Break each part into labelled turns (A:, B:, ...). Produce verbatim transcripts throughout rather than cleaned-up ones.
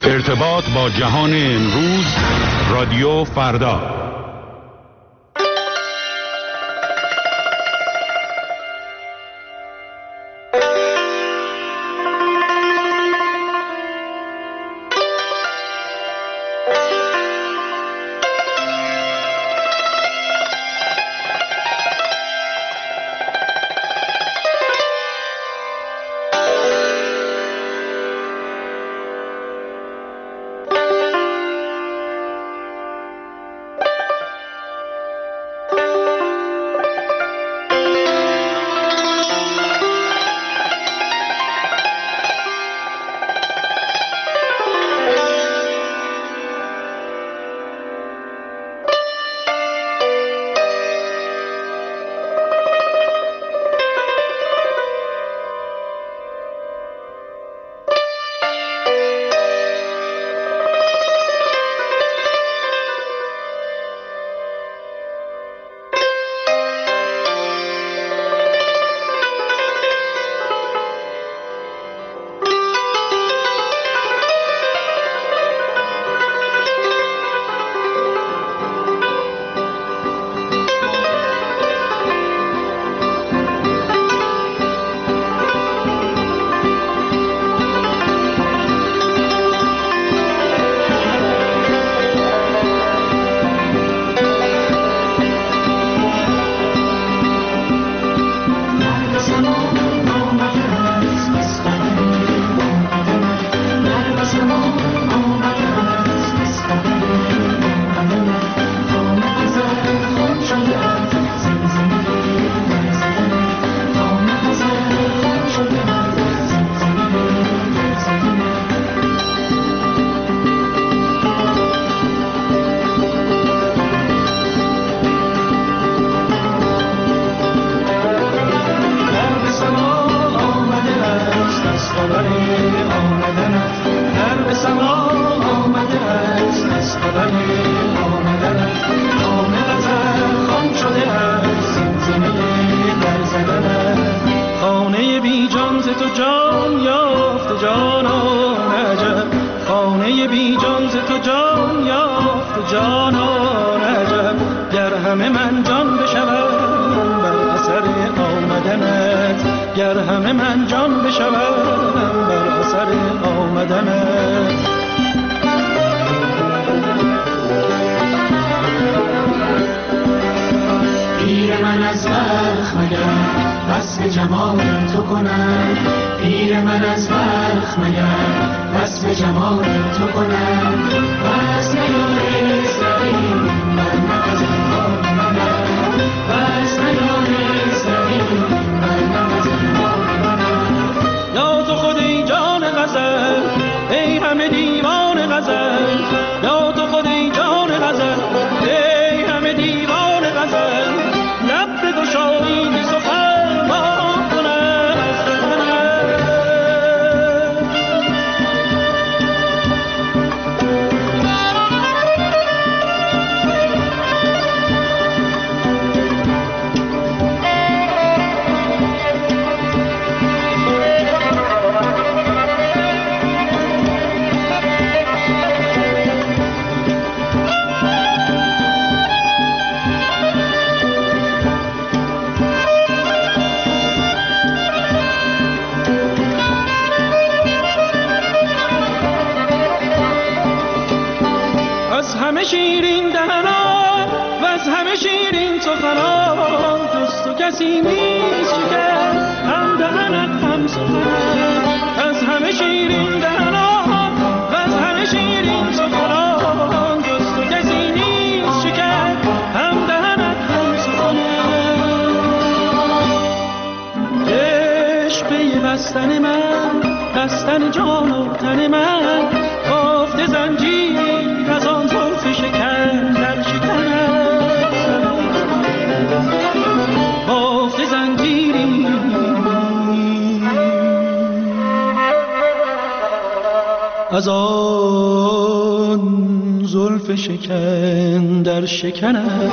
A: ارتباط با جهان امروز، رادیو فردا.
B: بستن من، بستن جان و تن من، گفت زنجیر از آن زلف شکن در شکنم، گفت زنجیری از آن زلف شکن در شکنم.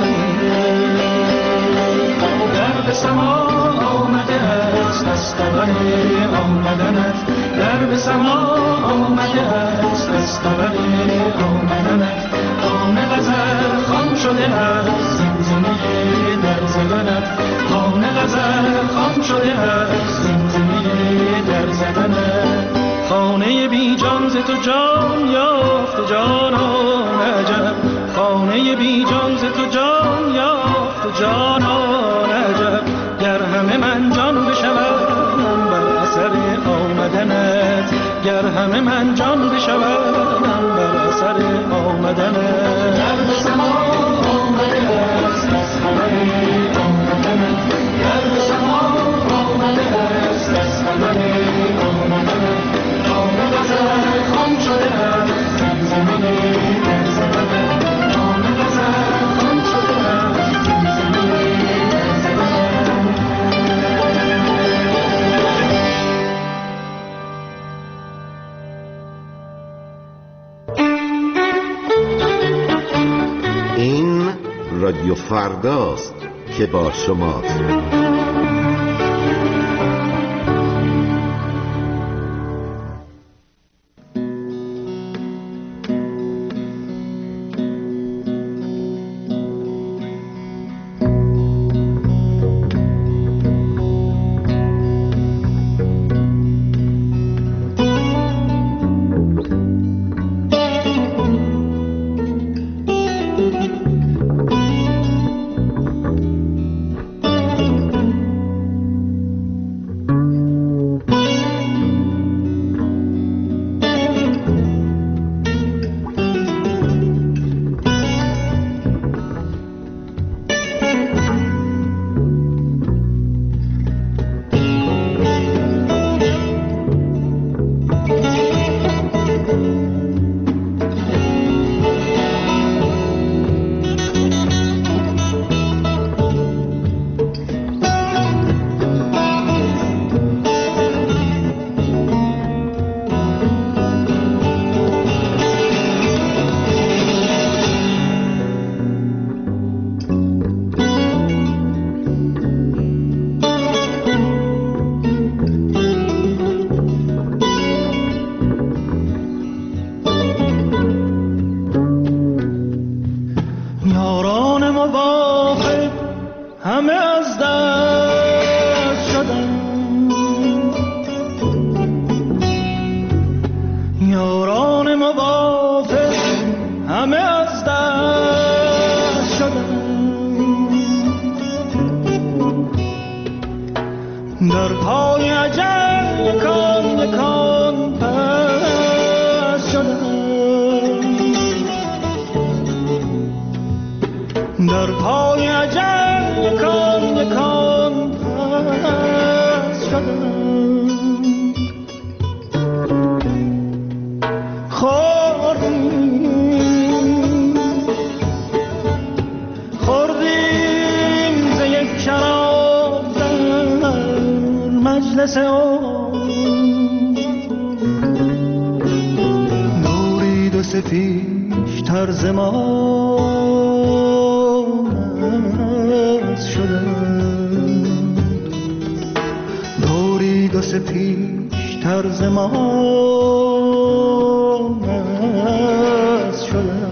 B: در سما آمده است از خبر آمدنت، در به سما آمده است از خبر آمدنت خانه غزل خام شده از زمزمه در زدنت خانه غزل خام شده از زمزمه در زدنت خانه بی جان ز تو جان یافت جانان عجب خانه بی جان ز تو جان یافت جانان عجب گر همه من جان بشوم بر اثر آمدنت گر همه من جان بشوم بر اثر آمدنت گر به سما آمده است از خبر آمدنت گر به سما آمده است از خبر آمدنت خانه غزل خام شده است زمزمه در زدنت خانه غزل خام شده است زمزمه در زدنت
C: این رادیو فرداست که با شماست.
B: در پای عجل یکان یکان پس شدم در پای عجل یکان یکان پس شدم خوردیم خوردیم ز یک شراب مجلس نورید و سفیش طرز ما شدن نورید و سفیش طرز ما شدن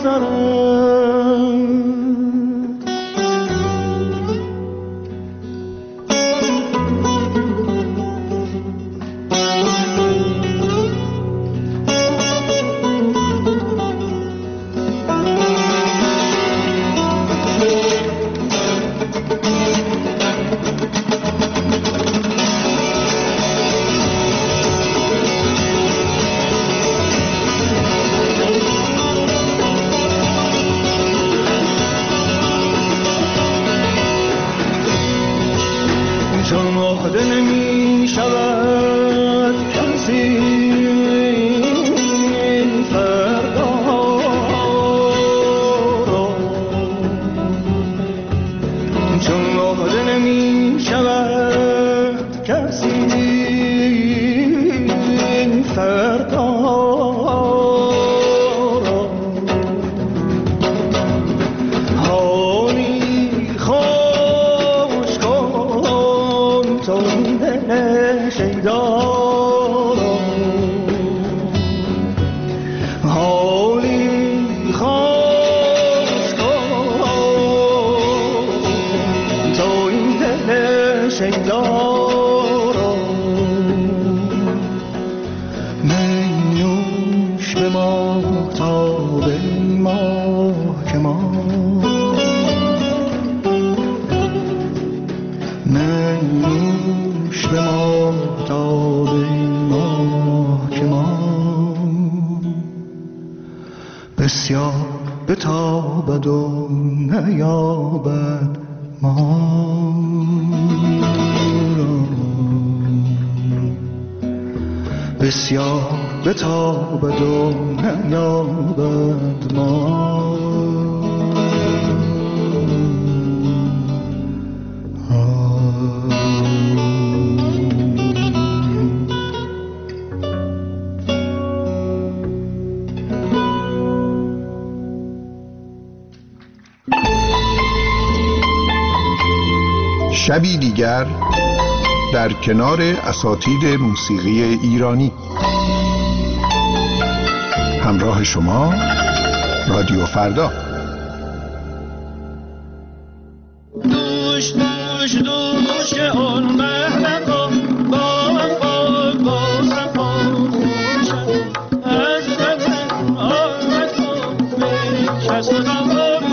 D: بتابد و نیابد ما بسیار بتابد و نیابد ما
E: شبی دیگر در کنار اساتید موسیقی ایرانی. همراه شما رادیو فردا.
B: دوش دوش دوش اون مهلکا با خود با صفا خوشم از زمین آمد و بشست و دام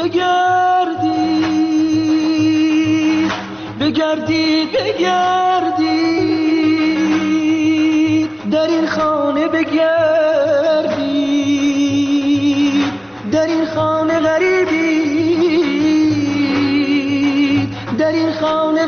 B: بگردید بگردید بگردید در این خانه بگردید در این خانه غریبید در این خانه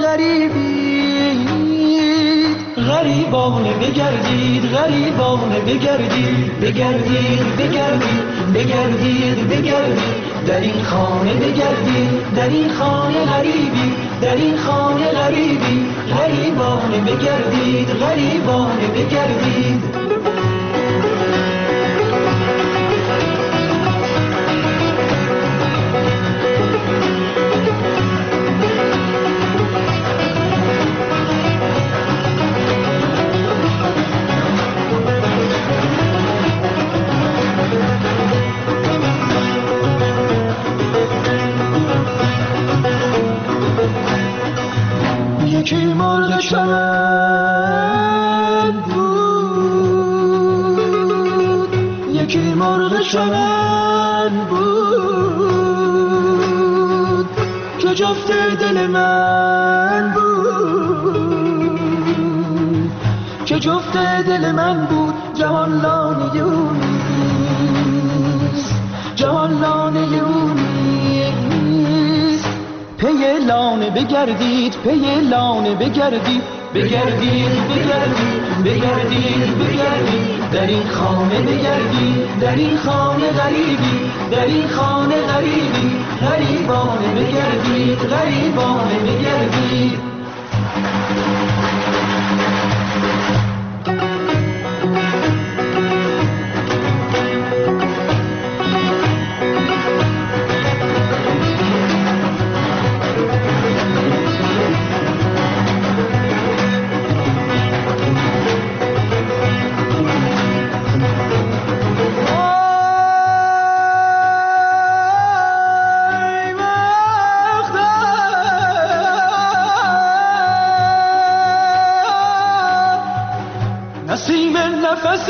B: غریبید غریبانه بگردید غریبانه بگردید بگردید بگردید بگردید بگردید در این خانه بگردید در این خانه غریبی در این خانه غریبی غریبانه بگردید غریبانه بگردید یکی مرغ چمن بود یکی مرغ چمن بود که جفت دل من بود که جفت دل من بود جهان لانه اونیست جهان لانه اونیست پی لانه بگردید پی لانه بگردید بگردید بگردید بگردید بگردید در این خانه بگردید در این خانه غریبی در این خانه غریبی غریبانه بگردید غریبانه بگردید نسیم نفس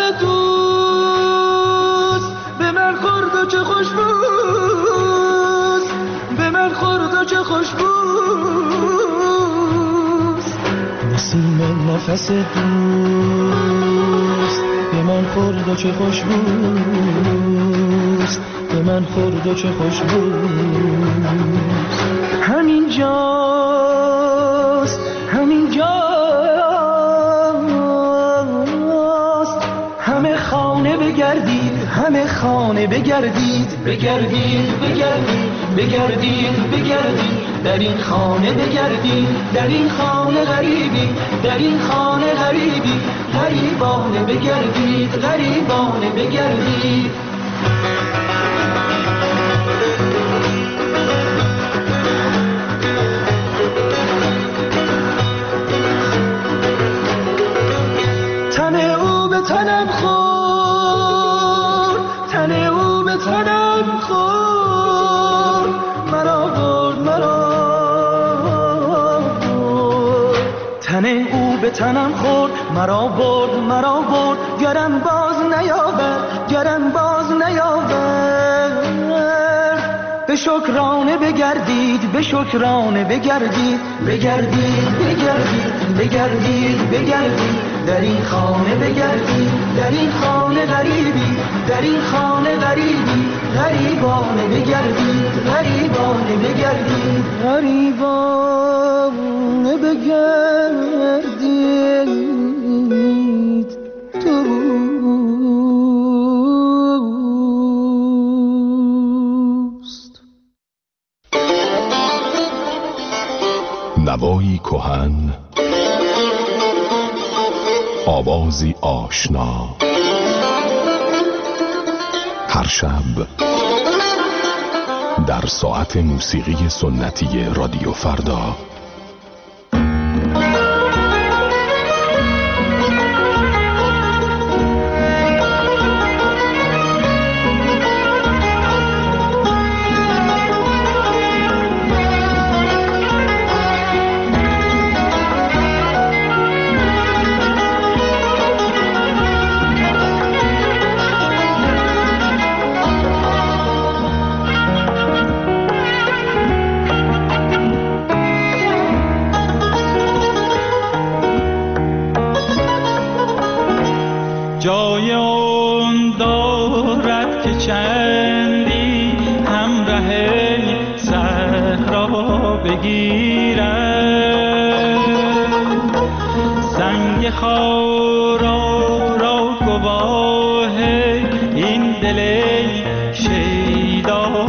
B: دوست به من خورد و چه خوشبوست به من خورد و چه خوشبوست نسیم نفس دوست به من خورد و چه خوشبوست به من خورد و چه خوشبوست همین جاست همین جاست همه خانه بگردید همه خانه بگردید بگردید بگردید بگردید بگردید در این خانه بگردید در این خانه غریبی در این خانه غریبی غریبانه بگردید غریبانه بگردید تن او به تنم خورد تن او به تنم خورد مرا برد مرا برد تن او به تنم خورد مرا برد مرا برد گرم باز نیابد گرم باز نیابد به شکرانه بگردید به شکرانه بگردید بگردید بگردید بگردید بگردید در این خانه بگردید در این خانه غریبی در این خانه غریبی غریبانه بگردید غریبانه بگردید غریبانه بگردید توست
A: نوایی کهن، آوازی آشنا، هر شب در ساعت موسیقی سنتی رادیو فردا.
B: بگیرد، سنگ خارا را گواه این دل شیدا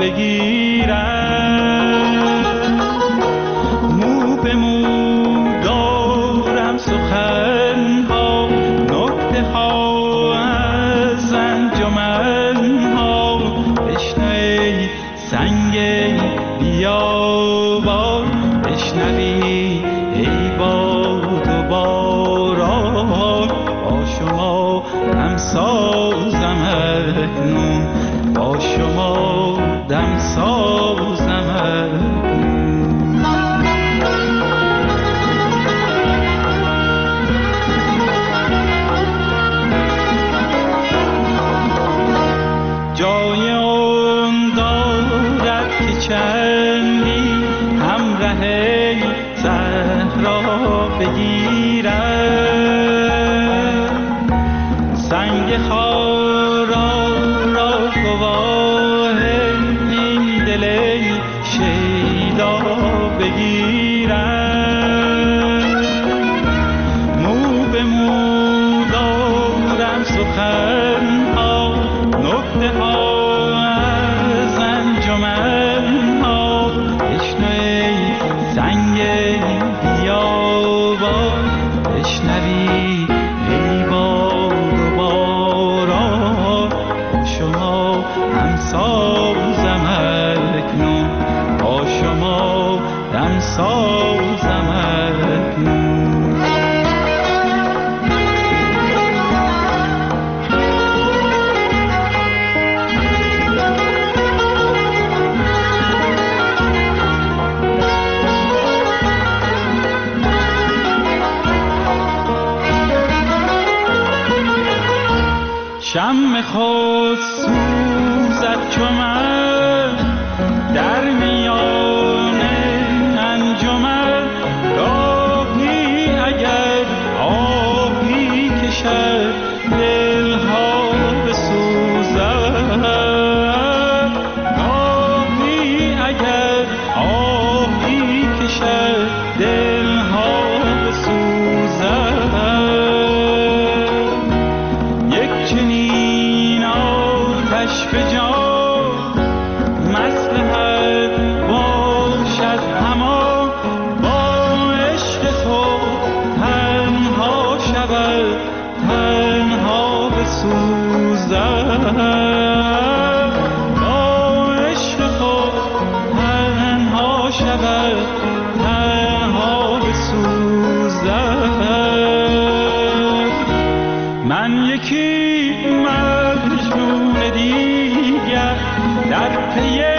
B: بگیرد. مو به مو دارم سخنها، نکته ها از انجمن ها، بشنو ای سنگ بیابان، بشنوی ای باد و باران، با شما دمسازم اکنون، با شما دمسازم اکنون. جای آن دارد که چندی همراه صحرا بگیرد، سنگ خارا را گواه این دل شیدا بگیرد. مو به مو دارم سخنها، نکته ها از انجمن ها، بشنو ای سنگ بیابان، بشنوی ای باد و باران، شما دمسازم اکنون، با شما دمسازم اکنون. شمع خود سوزد چو من در میان انجمن، گاهی اگر آهی کشد دلها بسوزد، گاهی اگر آهی کشد دلها بسوزد. چنین آتش به جان مصلحت باشد همان، با عشق تو تنها شود تنها بسوزد، با عشق تو تنها شود تنها بسوزد. من یکی مجنون دیگر در پی